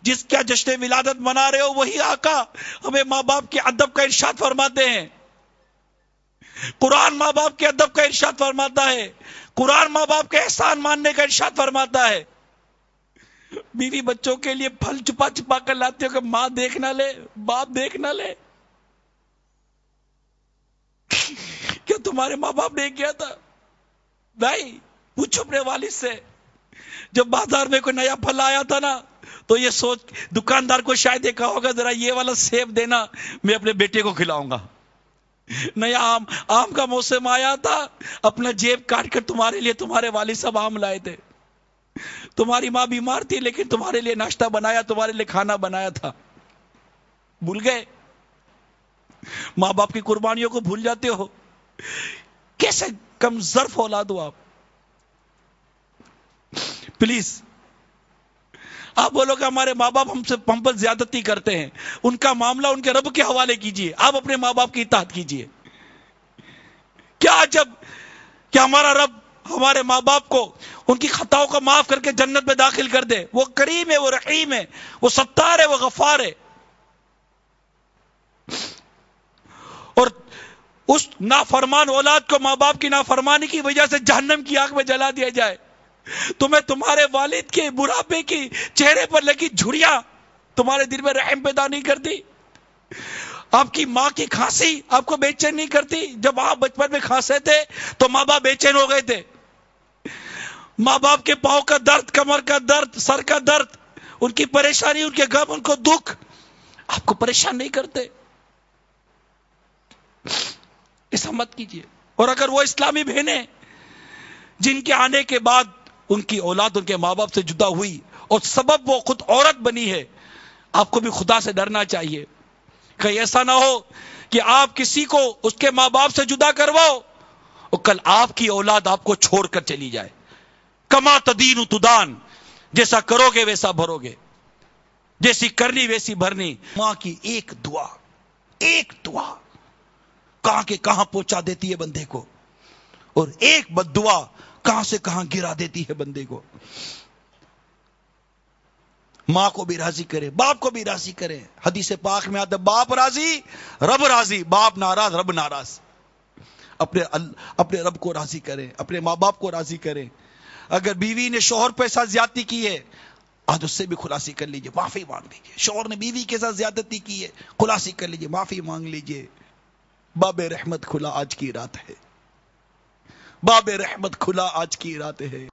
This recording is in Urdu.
جس کا جشن ولادت منا رہے ہو وہی آقا ہمیں ماں باپ کے ادب کا ارشاد فرماتے ہیں. قرآن ماں باپ کے ادب کا ارشاد فرماتا ہے. قرآن ماں باپ کے احسان ماننے کا ارشاد فرماتا ہے. بیوی بچوں کے لیے پھل چھپا چھپا کر لاتے ہو کہ ماں دیکھ نہ لے، باپ دیکھ نہ لے. کیا تمہارے ماں باپ نے کیا تھا؟ بھائی پوچھو اپنے والد سے. جب بازار میں کوئی نیا پھل آیا تھا نا تو یہ سوچ دکاندار کو شاید یہ کہا ہوگا ذرا یہ والا سیب دینا، میں اپنے بیٹے کو کھلاؤں گا. نیا آم کا موسم آیا تھا، اپنا جیب کاٹ کر تمہارے لیے تمہارے والد صاحب آم لائے تھے. تمہاری ماں بیمار تھی لیکن تمہارے لیے ناشتہ بنایا، تمہارے لیے کھانا بنایا تھا. بھول گئے؟ ماں باپ کی قربانیوں کو بھول جاتے ہو. کیسے کم ظرف اولاد ہو آپ. پلیز آپ بولو کہ ہمارے ماں باپ ہم پر زیادتی کرتے ہیں، ان کا معاملہ ان کے رب کے حوالے کیجئے. آپ اپنے ماں باپ کی اطاعت کیجئے. کیا عجب کہ ہمارا رب ہمارے ماں باپ کو ان کی خطاؤں کو معاف کر کے جنت میں داخل کر دے. وہ کریم ہے، وہ رحیم ہے، وہ ستار ہے، وہ غفار ہے. اور اس نافرمان اولاد کو ماں باپ کی نافرمانی کی وجہ سے جہنم کی آگ میں جلا دیا جائے. تمہیں تمہارے والد کے بڑھاپے کی چہرے پر لگی جھریاں تمہارے دل میں رحم پیدا نہیں کرتی؟ آپ کی ماں کی کھانسی آپ کو بے چین نہیں کرتی؟ جب آپ بچپن میں کھانسے تھے تو ماں باپ بے چین ہو گئے تھے. ماں باپ کے پاؤں کا درد، کمر کا درد، سر کا درد، ان کی پریشانی، ان کے غم، ان کو دکھ آپ کو پریشان نہیں کرتے؟ ایسا مت کیجیے. اور اگر وہ اسلامی بہنیں جن کے آنے کے بعد ان کی اولاد ان کے ماں باپ سے جدا ہوئی اور سبب وہ خود عورت بنی ہے، آپ کو بھی خدا سے ڈرنا چاہیے. کہیں ایسا نہ ہو کہ آپ کسی کو اس کے ماں باپ سے جدا کرواؤ اور کل آپ کی اولاد آپ کو چھوڑ کر چلی جائے. کما تدین تدان، جیسا کرو گے ویسا بھرو گے، جیسی کرنی ویسی بھرنی. ماں کی ایک دعا کہاں کے کہاں پہنچا دیتی ہے بندے کو، اور ایک بد دعا کہاں سے کہاں گرا دیتی ہے بندے کو. ماں کو بھی راضی کرے، باپ کو بھی راضی کرے. حدیث پاک میں آتا ہے باپ راضی رب راضی، باپ ناراض رب ناراض. اپنے رب کو راضی کرے، اپنے ماں باپ کو راضی کرے. اگر بیوی نے شوہر پہ ساتھ زیادتی کی ہے آج اس سے بھی خلاصی کر لیجئے، معافی مانگ لیجئے. شوہر نے بیوی کے ساتھ زیادتی کی ہے، خلاصی کر لیجئے، معافی مانگ لیجئے. باب رحمت کھلا آج کی رات ہے، باب رحمت کھلا آج کی رات ہے.